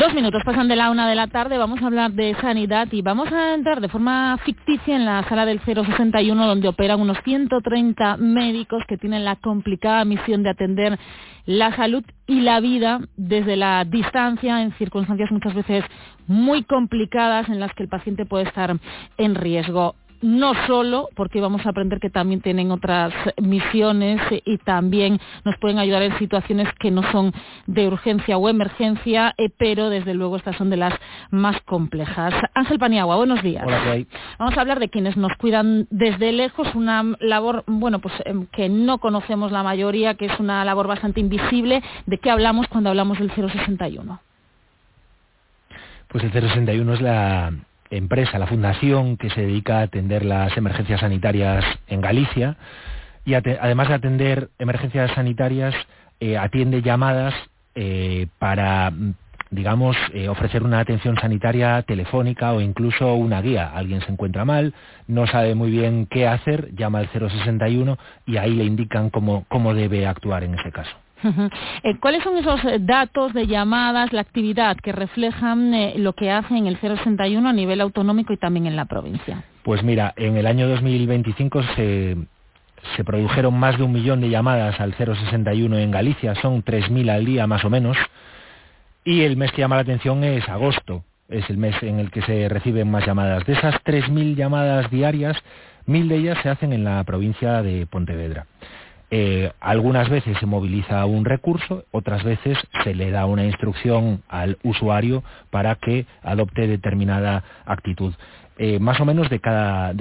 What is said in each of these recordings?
2 minutos pasan de la 1 de la tarde, vamos a hablar de sanidad y vamos a entrar de forma ficticia en la sala del 061, donde operan unos 130 médicos que tienen la complicada misión de atender la salud y la vida desde la distancia, en circunstancias muchas veces muy complicadas en las que el paciente puede estar en riesgo. No solo, porque vamos a aprender que también tienen otras misiones y también nos pueden ayudar en situaciones que no son de urgencia o emergencia, pero desde luego estas son de las más complejas. Ángel Paniagua, buenos días. Hola, ¿qué hay? Vamos a hablar de quienes nos cuidan desde lejos, una labor, que no conocemos la mayoría, que es una labor bastante invisible. ¿De qué hablamos cuando hablamos del 061? Pues el 061 es la empresa, la fundación que se dedica a atender las emergencias sanitarias en Galicia y además de atender emergencias sanitarias, atiende llamadas para, digamos, ofrecer una atención sanitaria telefónica o incluso una guía. Alguien se encuentra mal, no sabe muy bien qué hacer, llama al 061 y ahí le indican cómo debe actuar en ese caso. ¿Cuáles son esos datos de llamadas, la actividad que reflejan lo que hace en el 061 a nivel autonómico y también en la provincia? Pues mira, en el año 2025 se produjeron más de 1 millón de llamadas al 061 en Galicia, son 3.000 al día más o menos, y el mes que llama la atención es agosto, es el mes en el que se reciben más llamadas. De esas 3.000 llamadas diarias, 1.000 de ellas se hacen en la provincia de Pontevedra. Algunas veces se moviliza un recurso, otras veces se le da una instrucción al usuario para que adopte determinada actitud. Más o menos de cada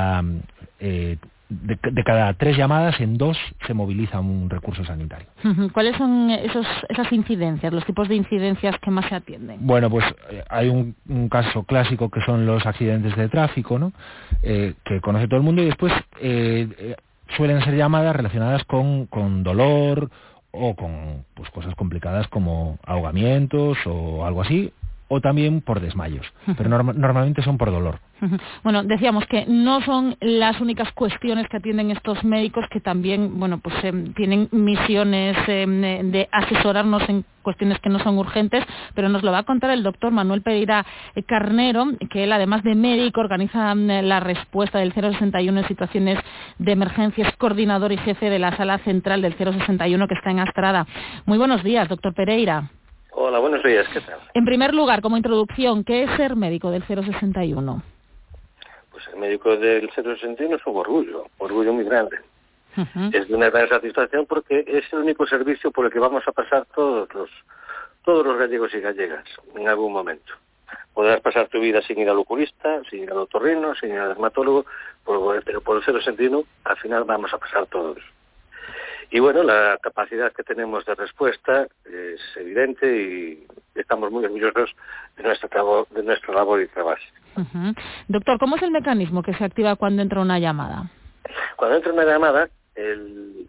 3 llamadas, en 2 se moviliza un recurso sanitario. ¿Cuáles son esas incidencias, los tipos de incidencias que más se atienden? Bueno, pues hay un caso clásico que son los accidentes de tráfico, ¿no? Que conoce todo el mundo, y después suelen ser llamadas relacionadas con dolor o con cosas complicadas como ahogamientos o algo así, o también por desmayos, pero normalmente son por dolor. Bueno, decíamos que no son las únicas cuestiones que atienden estos médicos, que también, tienen misiones de asesorarnos en cuestiones que no son urgentes, pero nos lo va a contar el doctor Manuel Pereira Carnero, que él, además de médico, organiza la respuesta del 061 en situaciones de emergencia, es coordinador y jefe de la sala central del 061 que está en Astrada. Muy buenos días, doctor Pereira. Hola, buenos días, ¿qué tal? En primer lugar, como introducción, ¿qué es ser médico del 061? Pues el médico del 061 es un orgullo muy grande. Es de una gran satisfacción porque es el único servicio por el que vamos a pasar todos los gallegos y gallegas en algún momento. Podrás pasar tu vida sin ir al oculista, sin ir al otorrino, sin ir al dermatólogo, pero por el 061 al final vamos a pasar todos. Y bueno, la capacidad que tenemos de respuesta es evidente y estamos muy orgullosos de nuestra labor y trabajo. Doctor, ¿cómo es el mecanismo que se activa cuando entra una llamada? Cuando entra una llamada, el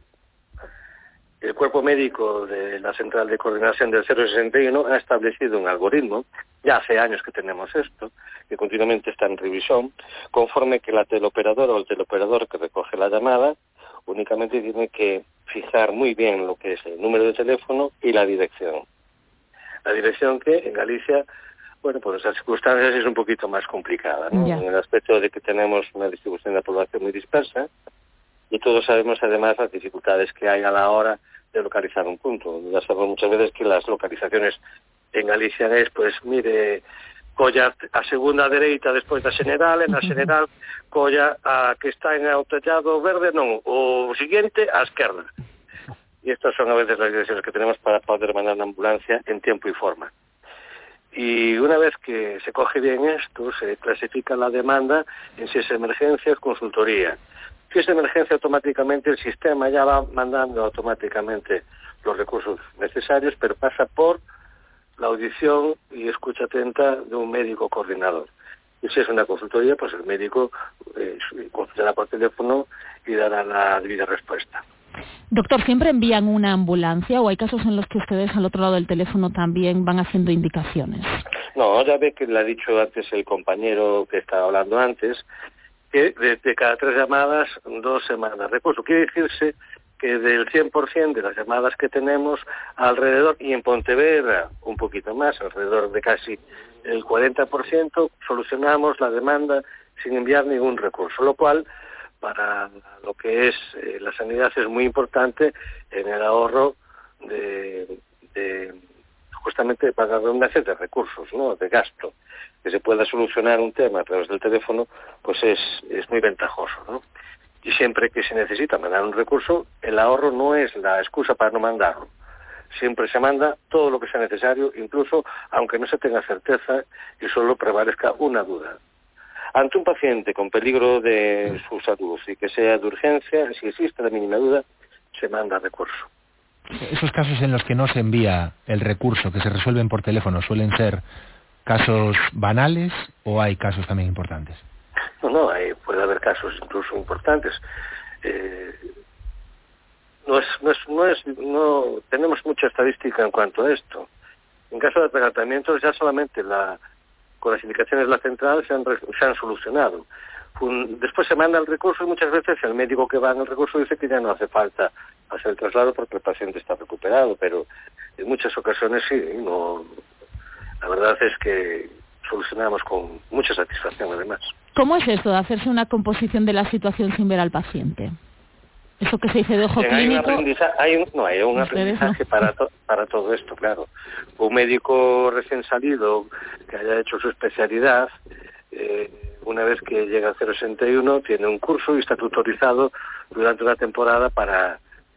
cuerpo médico de la central de coordinación del 061 ha establecido un algoritmo, ya hace años que tenemos esto, que continuamente está en revisión, conforme que la teleoperadora o el teleoperador que recoge la llamada únicamente tiene que fijar muy bien lo que es el número de teléfono y la dirección. La dirección que en Galicia, por esas circunstancias es un poquito más complicada, ¿no? En el aspecto de que tenemos una distribución de la población muy dispersa y todos sabemos además las dificultades que hay a la hora de localizar un punto. Ya sabemos muchas veces que las localizaciones en Galicia es, colla a segunda dereita despois da Xeneral, e na Xeneral colla a que está en o tellado verde, non, o siguiente á esquerda. Y estas son a veces las direcciones que tenemos para poder mandar una ambulancia en tiempo y forma. Y una vez que se coge bien esto, se clasifica la demanda en si es emergencia o consultoría. Si es emergencia, automáticamente el sistema ya va mandando automáticamente los recursos necesarios, pero pasa por la audición y escucha atenta de un médico coordinador. Y si es una consultoría, pues el médico consultará por teléfono y dará la debida respuesta. Doctor, ¿siempre envían una ambulancia o hay casos en los que ustedes al otro lado del teléfono también van haciendo indicaciones? No, ya ve que le ha dicho antes el compañero que estaba hablando antes, que de cada 3 llamadas, 2 se manda recurso. Quiere decirse que del 100% de las llamadas que tenemos alrededor, y en Pontevedra un poquito más, alrededor de casi el 40%, solucionamos la demanda sin enviar ningún recurso, lo cual para lo que es la sanidad es muy importante en el ahorro de justamente para la redundancia de recursos, ¿no?, de gasto. Que se pueda solucionar un tema a través del teléfono, pues es muy ventajoso, ¿no? Y siempre que se necesita mandar un recurso, el ahorro no es la excusa para no mandarlo. Siempre se manda todo lo que sea necesario, incluso aunque no se tenga certeza y solo prevalezca una duda. Ante un paciente con peligro de su salud y que sea de urgencia, si existe la mínima duda, se manda recurso. Esos casos en los que no se envía el recurso, que se resuelven por teléfono, ¿suelen ser casos banales o hay casos también importantes? No, puede haber casos incluso importantes. No tenemos mucha estadística en cuanto a esto. En caso de tratamientos, ya solamente con las indicaciones de la central se han solucionado. Después se manda el recurso y muchas veces el médico que va en el recurso dice que ya no hace falta hacer el traslado porque el paciente está recuperado, pero en muchas ocasiones sí, no. La verdad es que solucionamos con mucha satisfacción además. ¿Cómo es esto de hacerse una composición de la situación sin ver al paciente? Eso que se dice de ojo clínico. Hay un aprendizaje para todo esto, claro. Un médico recién salido que haya hecho su especialidad, una vez que llega al 061, tiene un curso y está tutorizado durante una temporada para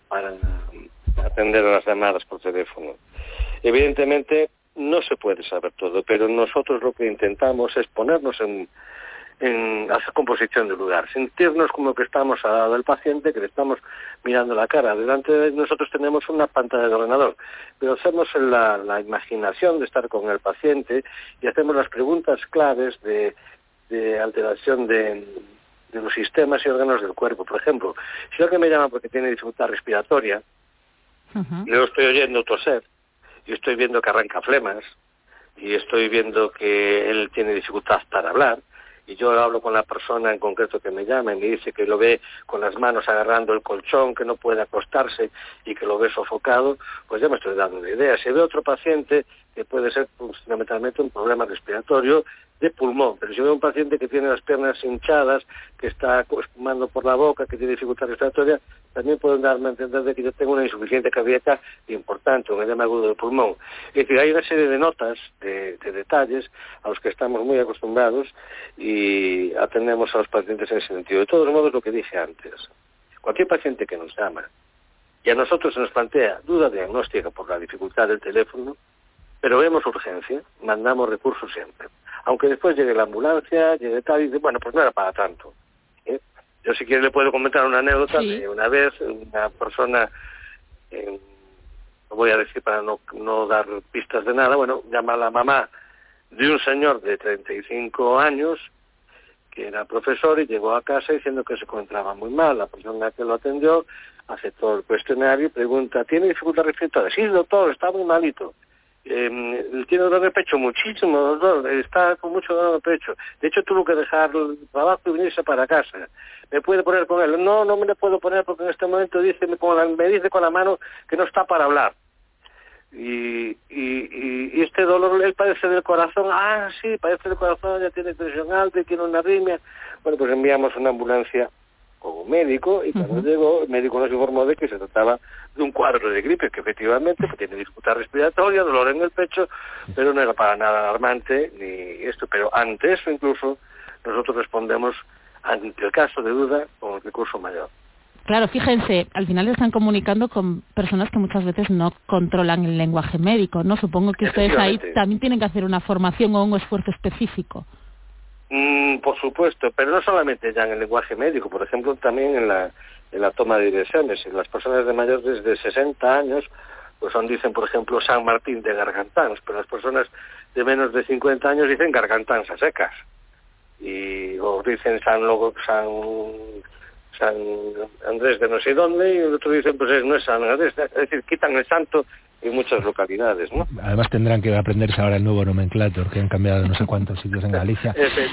atender a las llamadas por teléfono. Evidentemente no se puede saber todo, pero nosotros lo que intentamos es ponernos en hacer composición del lugar, sentirnos como que estamos al lado del paciente, que le estamos mirando la cara. Delante de nosotros tenemos una pantalla de ordenador, pero hacemos la imaginación de estar con el paciente y hacemos las preguntas claves de alteración de los sistemas y órganos del cuerpo. Por ejemplo, si alguien me llama porque tiene dificultad respiratoria, yo estoy oyendo toser, y estoy viendo que arranca flemas, y estoy viendo que él tiene dificultad para hablar, y yo hablo con la persona en concreto que me llama y me dice que lo ve con las manos agarrando el colchón, que no puede acostarse y que lo ve sofocado, pues ya me estoy dando una idea. Si veo otro paciente que puede ser fundamentalmente un problema respiratorio de pulmón, pero si veo un paciente que tiene las piernas hinchadas, que está espumando por la boca, que tiene dificultad respiratoria, también pueden darme a entender de que yo tengo una insuficiencia cardíaca importante, un edema agudo del pulmón. Es decir, hay una serie de notas, de detalles a los que estamos muy acostumbrados y atendemos a los pacientes en ese sentido. De todos modos, lo que dije antes, cualquier paciente que nos llama y a nosotros se nos plantea duda diagnóstica por la dificultad del teléfono, pero vemos urgencia, mandamos recursos siempre. Aunque después llegue la ambulancia, llegue tal, y dice, bueno, pues no era para tanto. Yo si quiere le puedo comentar una anécdota de una vez, una persona, lo voy a decir para no dar pistas de nada, bueno, llama a la mamá de un señor de 35 años, que era profesor, y llegó a casa diciendo que se encontraba muy mal. La persona que lo atendió hace todo el cuestionario y pregunta, ¿tiene dificultad respiratoria? Sí, doctor, está muy malito. Tiene dolor de pecho, muchísimo dolor, está con mucho dolor de pecho. De hecho, tuvo que dejar el trabajo y venirse para casa. ¿Me puede poner con él? No me le puedo poner porque en este momento me dice con la mano que no está para hablar. Y este dolor, él padece del corazón. Ah, sí, padece del corazón, ya tiene presión alta y tiene una arritmia. Bueno, pues enviamos una ambulancia con un médico y cuando llegó, el médico nos informó de que se trataba de un cuadro de gripe, que efectivamente pues, tiene dificultad respiratoria, dolor en el pecho, pero no era para nada alarmante ni esto. Pero ante eso incluso nosotros respondemos ante el caso de duda con el recurso mayor. Claro, fíjense, al final están comunicando con personas que muchas veces no controlan el lenguaje médico, ¿no? Supongo que ustedes ahí también tienen que hacer una formación o un esfuerzo específico. Por supuesto, pero no solamente ya en el lenguaje médico, por ejemplo, también en la toma de direcciones. Las personas de mayores de 60 años, pues dicen, por ejemplo, San Martín de Gargantans, pero las personas de menos de 50 años dicen Gargantans a secas. O dicen San Andrés de no sé dónde, y el otro dicen, pues no es San Andrés. Es decir, quitan el santo en muchas localidades, ¿no? Además tendrán que aprenderse ahora el nuevo nomenclator, que han cambiado no sé cuántos sitios en Galicia.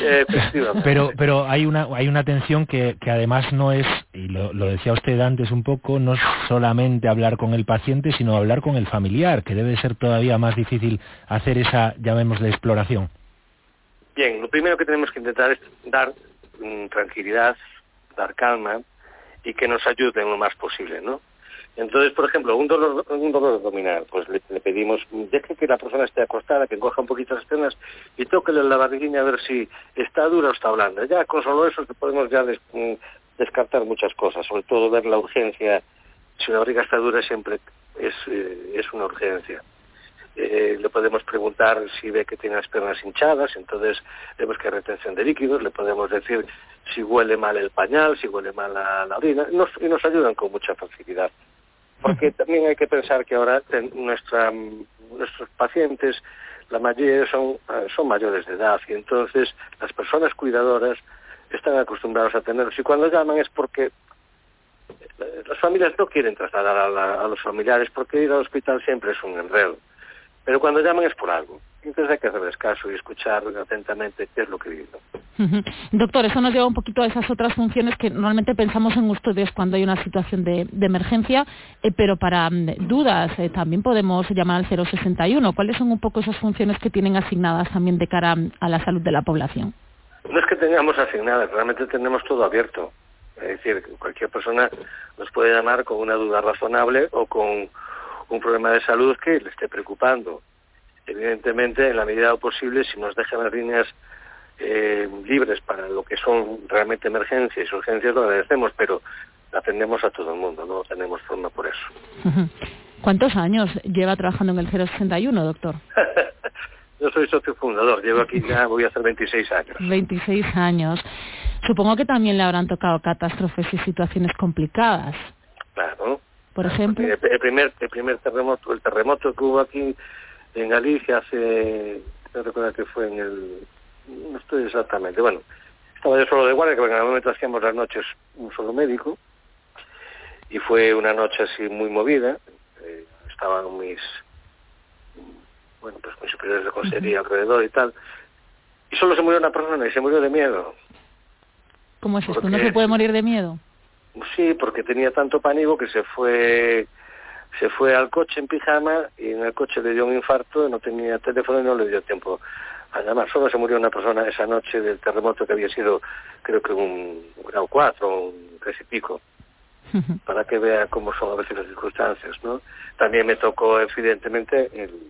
Pero hay una atención que además no es, y lo decía usted antes un poco, no es solamente hablar con el paciente, sino hablar con el familiar, que debe ser todavía más difícil hacer esa, llamémosle, exploración. Bien, lo primero que tenemos que intentar es dar tranquilidad, dar calma y que nos ayuden lo más posible, ¿no? Entonces, por ejemplo, un dolor abdominal, pues le pedimos, deje que la persona esté acostada, que encoja un poquito las piernas y tóquele la barriguilla a ver si está dura o está blanda. Ya con solo eso podemos ya descartar muchas cosas, sobre todo ver la urgencia. Si la barriga está dura siempre es una urgencia. Le podemos preguntar si ve que tiene las piernas hinchadas, entonces vemos que hay retención de líquidos, le podemos decir si huele mal el pañal, si huele mal la orina, y nos ayudan con mucha facilidad. Porque también hay que pensar que ahora nuestros pacientes, la mayoría son mayores de edad, y entonces las personas cuidadoras están acostumbradas a tenerlos, y cuando llaman es porque las familias no quieren trasladar a los familiares, porque ir al hospital siempre es un enredo. Pero cuando llaman es por algo. Entonces hay que hacerles caso y escuchar atentamente qué es lo que dicen. Doctor, eso nos lleva un poquito a esas otras funciones que normalmente pensamos en ustedes cuando hay una situación de emergencia, pero para dudas también podemos llamar al 061. ¿Cuáles son un poco esas funciones que tienen asignadas también de cara a la salud de la población? No es que tengamos asignadas, realmente tenemos todo abierto. Es decir, cualquier persona nos puede llamar con una duda razonable o con un problema de salud que le esté preocupando. Evidentemente, en la medida de lo posible, si nos dejan las líneas libres para lo que son realmente emergencias y urgencias, lo agradecemos, pero atendemos a todo el mundo, no tenemos forma por eso. ¿Cuántos años lleva trabajando en el 061, doctor? Yo soy socio fundador, llevo aquí ya, voy a hacer 26 años. 26 años. Supongo que también le habrán tocado catástrofes y situaciones complicadas. Claro. Por ejemplo. El primer terremoto, el terremoto que hubo aquí en Galicia hace, no recuerdo que fue no estoy exactamente, bueno, estaba yo solo de guardia, que en el momento hacíamos las noches un solo médico, y fue una noche así muy movida, estaban mis superiores de consejería alrededor y tal, y solo se murió una persona y se murió de miedo. ¿Cómo es esto? ¿No se puede morir de miedo? Sí, porque tenía tanto pánico que se fue al coche en pijama y en el coche le dio un infarto, no tenía teléfono y no le dio tiempo a llamar. Solo se murió una persona esa noche del terremoto que había sido, creo que un grado 4, un 3 y pico, para que vea cómo son a veces las circunstancias, ¿no? También me tocó, evidentemente,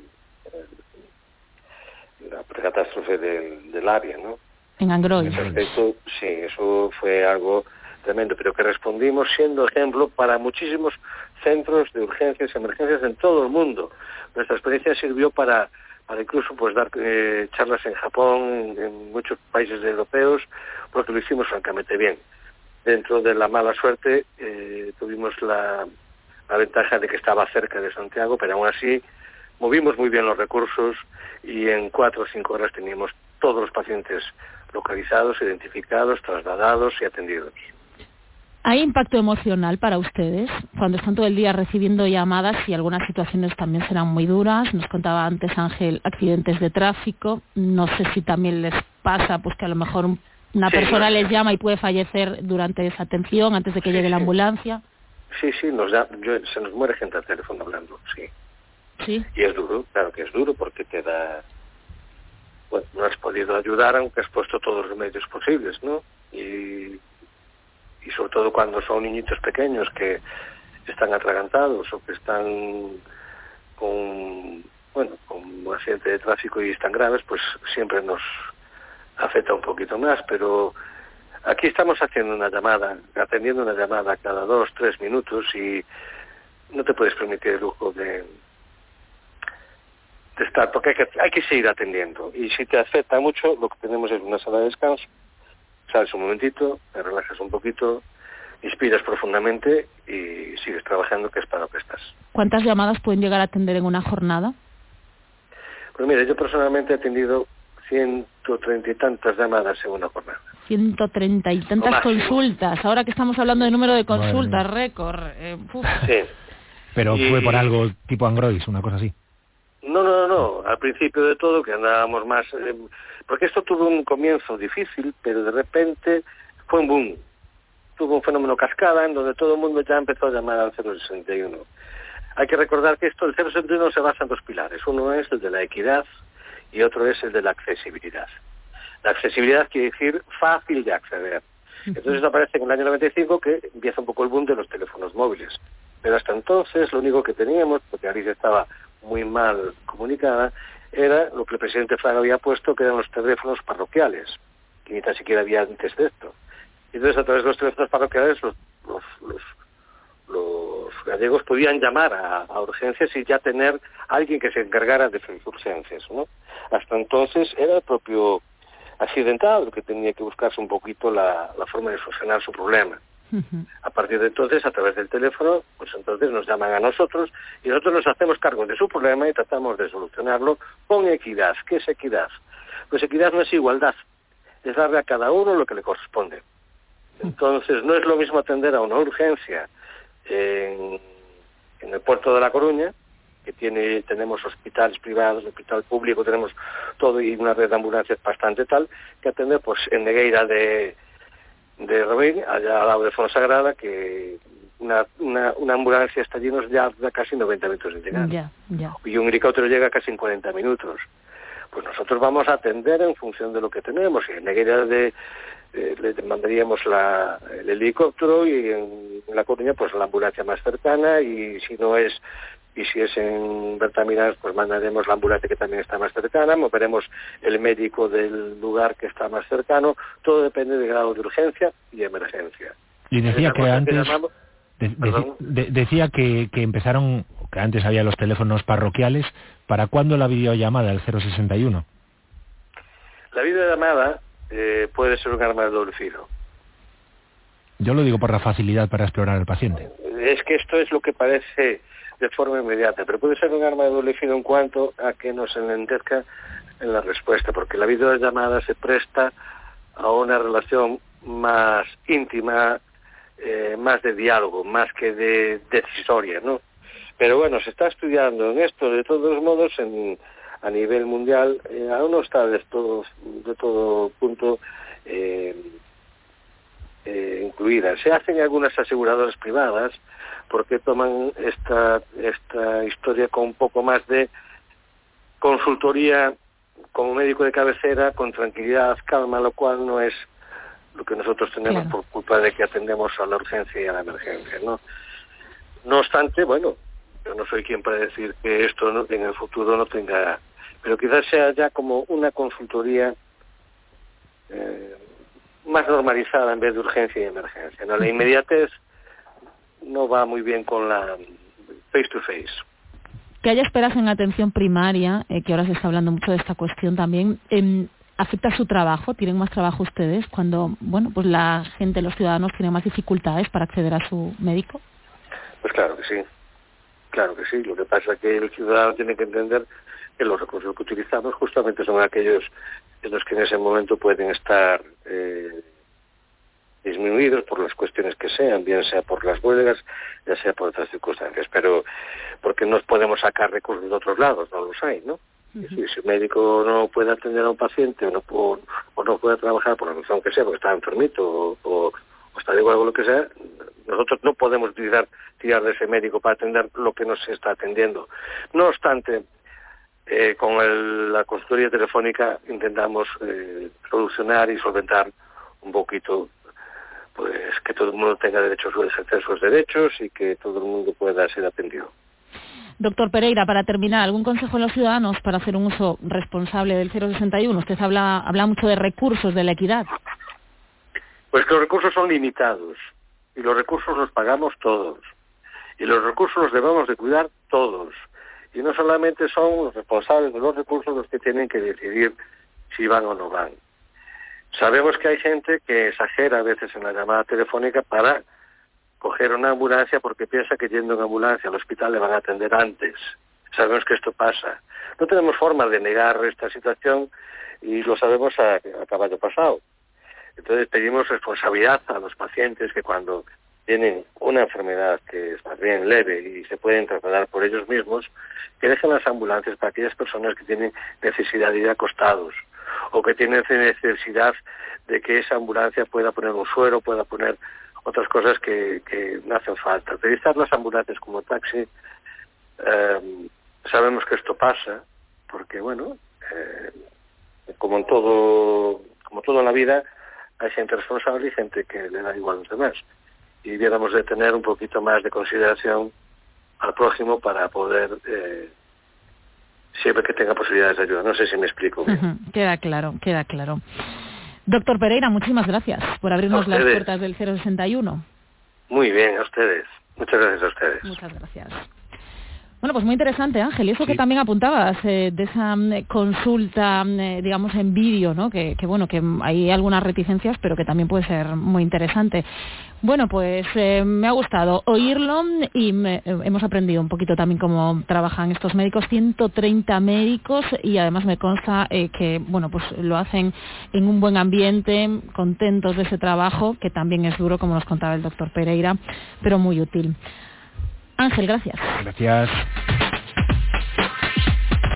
la catástrofe del área, ¿no? En Angrois. En ese aspecto, sí, eso fue algo tremendo, pero que respondimos siendo ejemplo para muchísimos centros de urgencias y emergencias en todo el mundo. Nuestra experiencia sirvió para incluso pues dar charlas en Japón, en muchos países europeos, porque lo hicimos francamente bien. Dentro de la mala suerte tuvimos la ventaja de que estaba cerca de Santiago, pero aún así movimos muy bien los recursos y en 4 o 5 horas teníamos todos los pacientes localizados, identificados, trasladados y atendidos. ¿Hay impacto emocional para ustedes cuando están todo el día recibiendo llamadas y algunas situaciones también serán muy duras? Nos contaba antes Ángel accidentes de tráfico. No sé si también les pasa pues que a lo mejor una persona les llama y puede fallecer durante esa atención antes de que llegue la ambulancia. Sí, se nos muere gente al teléfono hablando, sí. Sí. Y es duro, claro que es duro porque te da... Bueno, no has podido ayudar aunque has puesto todos los medios posibles, ¿no? Y sobre todo cuando son niñitos pequeños que están atragantados o que están con un accidente de tráfico y están graves, pues siempre nos afecta un poquito más, pero aquí estamos atendiendo una llamada cada 2 o 3 minutos y no te puedes permitir el lujo de estar, porque hay que seguir atendiendo, y si te afecta mucho, lo que tenemos es una sala de descanso. Sales un momentito, te relajas un poquito, inspiras profundamente y sigues trabajando, que es para lo que estás. ¿Cuántas llamadas pueden llegar a atender en una jornada? Pues mira, yo personalmente he atendido 130 y tantas llamadas en una jornada. 130 y tantas consultas. Ahora que estamos hablando de número de consultas, récord. Sí. Pero fue por algo tipo Android, una cosa así. No. Al principio de todo, que andábamos más... porque esto tuvo un comienzo difícil, pero de repente fue un boom. Tuvo un fenómeno cascada en donde todo el mundo ya empezó a llamar al 061. Hay que recordar que el 061 se basa en dos pilares. Uno es el de la equidad y otro es el de la accesibilidad. La accesibilidad quiere decir fácil de acceder. Entonces aparece en el año 95 que empieza un poco el boom de los teléfonos móviles. Pero hasta entonces lo único que teníamos, porque Galicia estaba muy mal comunicada, era lo que el presidente Fraga había puesto, que eran los teléfonos parroquiales, que ni tan siquiera había antes de esto. Entonces a través de los teléfonos parroquiales los gallegos podían llamar a urgencias y ya tener a alguien que se encargara de sus urgencias, ¿no? Hasta entonces era el propio accidentado el que tenía que buscarse un poquito la forma de solucionar su problema. A partir de entonces, a través del teléfono, pues entonces nos llaman a nosotros y nosotros nos hacemos cargo de su problema y tratamos de solucionarlo con equidad. ¿Qué es equidad? Pues equidad no es igualdad, es darle a cada uno lo que le corresponde. Entonces, no es lo mismo atender a una urgencia en el puerto de La Coruña, que tenemos hospitales privados, hospital público, tenemos todo y una red de ambulancias bastante tal, que atender pues en Negueira de Robín, allá al lado de Fonsagrada, que una ambulancia está allí nos ya da casi 90 minutos de llegar. Y un helicóptero llega casi en 40 minutos. Pues nosotros vamos a atender en función de lo que tenemos. Y en Negueira le mandaríamos el helicóptero y en La Coruña pues la ambulancia más cercana y si es en Bertamiras, pues mandaremos la ambulancia que también está más cercana, moveremos el médico del lugar que está más cercano, todo depende del grado de urgencia y emergencia. Y decía que antes, decía que empezaron, que antes había los teléfonos parroquiales, ¿para cuándo la videollamada, el 061? La videollamada puede ser un arma de doble filo. Yo lo digo por la facilidad para explorar al paciente. Es que esto es lo que parece de forma inmediata, pero puede ser un arma de doble filo en cuanto a que nos enlentezca en la respuesta, porque la videollamada se presta a una relación más íntima, más de diálogo, más que de decisoria, ¿no? Pero bueno, se está estudiando en esto, de todos modos, a nivel mundial, aún no está de todo punto incluida. Se hacen algunas aseguradoras privadas porque toman esta historia con un poco más de consultoría como médico de cabecera, con tranquilidad, calma, lo cual no es lo que nosotros tenemos por culpa de que atendemos a la urgencia y a la emergencia, ¿no? No obstante, bueno, yo no soy quien para decir que esto en el futuro no tenga, pero quizás sea ya como una consultoría más normalizada en vez de urgencia y emergencia, ¿no? La inmediatez no va muy bien con la face to face. Que haya esperas en atención primaria, que ahora se está hablando mucho de esta cuestión también, ¿afecta su trabajo? ¿Tienen más trabajo ustedes cuando, bueno, pues la gente, los ciudadanos tienen más dificultades para acceder a su médico? Pues claro que sí. Lo que pasa es que el ciudadano tiene que entender que los recursos que utilizamos justamente son aquellos en los que en ese momento pueden estar disminuidos por las cuestiones que sean, bien sea por las huelgas, ya sea por otras circunstancias, pero porque no podemos sacar recursos de otros lados, no los hay, ¿no? Uh-huh. Si un médico no puede atender a un paciente o no puede trabajar por la razón que sea, porque está enfermito o está de algo lo que sea, nosotros no podemos tirar de ese médico para atender lo que nos está atendiendo. No obstante, con la consultoría telefónica intentamos solucionar y solventar un poquito, pues que todo el mundo tenga derecho a ejercer sus derechos y que todo el mundo pueda ser atendido. Doctor Pereira, para terminar, ¿algún consejo a los ciudadanos para hacer un uso responsable del 061? Usted habla mucho de recursos, de la equidad. Pues que los recursos son limitados y los recursos los pagamos todos y los recursos los debemos de cuidar todos y no solamente son los responsables de los recursos los que tienen que decidir si van o no van. Sabemos que hay gente que exagera a veces en la llamada telefónica para coger una ambulancia porque piensa que yendo en ambulancia al hospital le van a atender antes. Sabemos que esto pasa. No tenemos forma de negar esta situación y lo sabemos a caballo pasado. Entonces pedimos responsabilidad a los pacientes que cuando tienen una enfermedad que es más bien leve y se pueden trasladar por ellos mismos, que dejen las ambulancias para aquellas personas que tienen necesidad de ir acostados o que tienen necesidad de que esa ambulancia pueda poner un suero, pueda poner otras cosas que no hacen falta. Utilizar las ambulancias como taxi, sabemos que esto pasa, porque bueno, como todo en la vida, hay gente responsable y gente que le da igual a los demás. Y debiéramos de tener un poquito más de consideración al prójimo para poder, siempre que tenga posibilidades de ayuda. No sé si me explico bien. Queda claro. Doctor Pereira, muchísimas gracias por abrirnos las puertas del 061. Muy bien, a ustedes. Muchas gracias a ustedes. Muchas gracias. Bueno, pues muy interesante, Ángel. Y eso que también apuntabas de esa consulta, digamos, en vídeo, ¿no? Que bueno, que hay algunas reticencias, pero que también puede ser muy interesante. Bueno, pues me ha gustado oírlo y hemos aprendido un poquito también cómo trabajan estos médicos, 130 médicos, y además me consta que, bueno, pues lo hacen en un buen ambiente, contentos de ese trabajo, que también es duro, como nos contaba el doctor Pereira, pero muy útil. Ángel, gracias. Gracias.